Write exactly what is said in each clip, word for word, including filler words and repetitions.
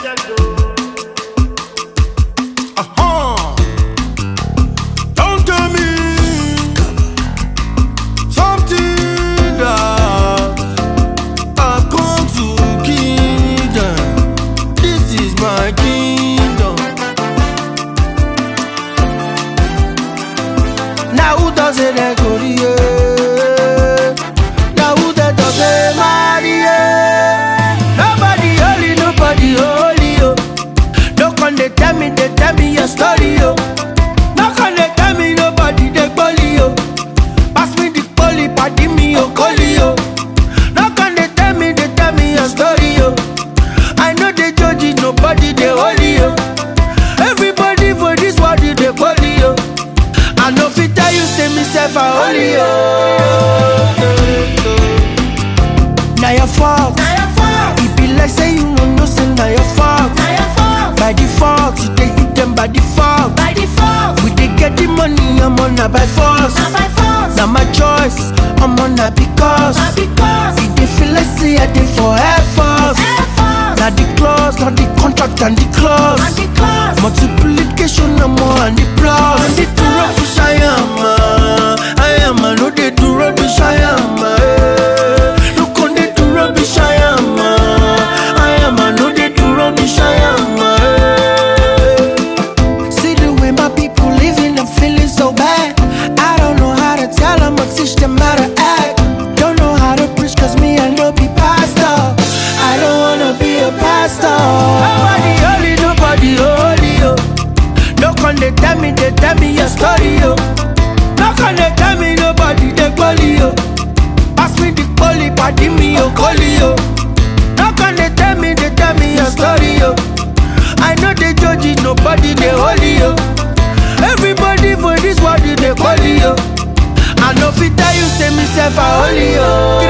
Uh-huh. Don't tell me something that I've come to kingdom. This is my kingdom. Now who does it go here? They tell me, they tell me your story, yo. No can they tell me nobody they bully, yo. Pass me the poly, party me, yo, collie, yo. No can they tell me, they tell me your story, yo. I know they judge it, nobody they holy, yo. Everybody for this world they bully, yo. I know if I tell you, say myself a holy, yo. Now your fault, now your fault. It be like say you know no say now your fault. By default, you dey hit them by default. By default, we dey get the money, I'm on a by force. not by force. Now my choice, I'm on a because. Not because We dey feel like say I dey for Air Force. Air Force. Now the clause, not the contract and the clause. And the clause. Multiplication, no more and the plus. And the Do rubbish, I am, uh, I am, I know they do rubbish, I am. Uh, look on they do rubbish, I am, uh, I am, I know they do rubbish, I am. Teach them how to act. Don't know how to preach cause me I know be pastor. I don't wanna be a pastor. Nobody holy, nobody holy, yo. No can they tell me, they tell me your story, yo. No can they tell me nobody they bully, yo. Pass me the poly, party me, yo, collie, yo. No can they tell me, they tell me your story, yo. I know they judge it, nobody they holy, yo. Everybody for this world they bully, yo. I know if I tell you, say myself a holy, yo.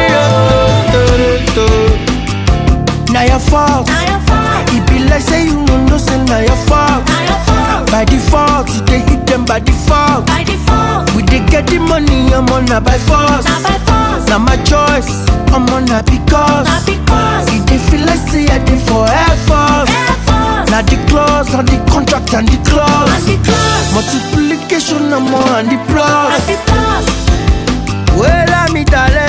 Now your fault. Now your fault. It be like say you know no say now your fault. Now your fault. By default, you dey hit them by default. By default, We dey get the money, I'm on a by force. not by force. Now my choice, I'm on a because. Not because We dey feel like say I dey for Air Force. Air Force. Now the clause, not the contract and the clause. And the clause. Multiplication, no more and the plus. And the plus. Well, I'm Italian.